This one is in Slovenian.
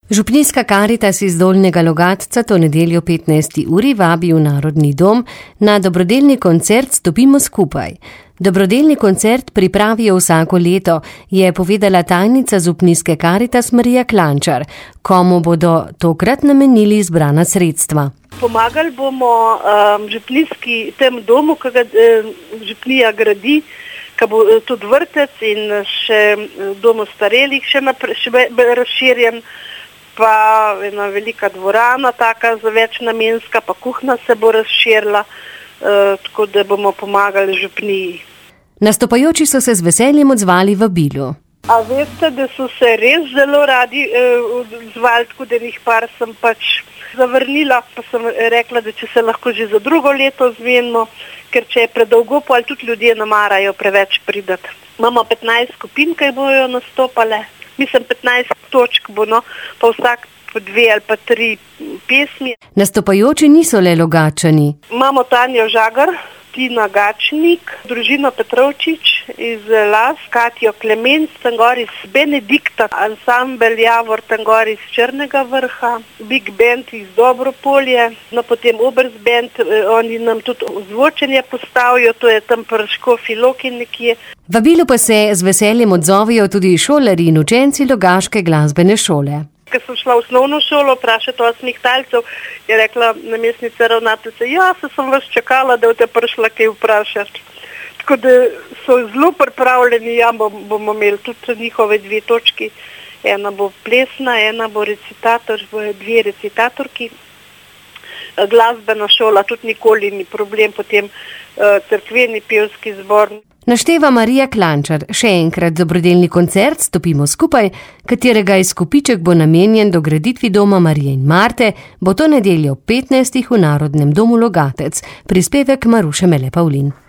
Župnijska Karitas iz Dolnjega Logatca to nedeljo 15. uri vabi v Narodni dom na dobrodelni koncert Stopimo skupaj. Dobrodelni koncert pripravijo vsako leto, je povedala tajnica Župnijske Karitas Marija Klančar, komu bodo tokrat namenili zbrana sredstva. Pomagali bomo župnijski tem domu, ki ga župnija gradi, ki bo tudi vrtec in še dom ostarelih še razširjen, pa ena velika dvorana, taka večnamenska, pa kuhna se bo razširila, tako da bomo pomagali župniji. Nastopajoči so se z veseljem odzvali vabilu. A veste, da so se res zelo radi odzvali, tako da jih par sem pač zavrnila, pa sem rekla, da če se lahko že za drugo leto zmenimo, ker če je predolgo, pa tudi ljudje namarajo preveč pridati. Imamo 15 skupin, ki bojo nastopale. Mislim, 15 točk bo, pa vsak po 2 ali pa 3 pesmi. Nastopajoči niso le Logatčani. Imamo Tanjo Žagar, Tina Gačnik, družino Petrovčič iz Las, Katijo Klemenc, tangor iz Benedikta, ansambel Javor tangor iz Črnega Vrha, Big Band iz Dobropolje, potem Obers Band, oni nam tudi ozvočenje postavijo, to je tam pri Škofji Loki nekje. Vabilu pa se z veseljem odzovejo tudi šolarji in učenci Logaške glasbene šole. Ko sem šla v osnovno šolo vprašati 8 talcev, je rekla namestnica ravnateljice, sem vas čakala, da boste prišla kaj vprašati. Tako da so zelo pripravljeni, bomo imeli tudi njihove 2 točki. Ena bo plesna, ena bo recitator, 2 recitatorki. Glasbena šola tudi nikoli ni problem, potem cerkveni pevski zbor. Našteva Marija Klančar, še enkrat dobrodelni koncert Stopimo skupaj, katerega izkupiček bo namenjen dograditvi doma Marije in Marte, bo to nedeljo 15. v Narodnem domu Logatec, prispevek Maruše Mele Pavlin.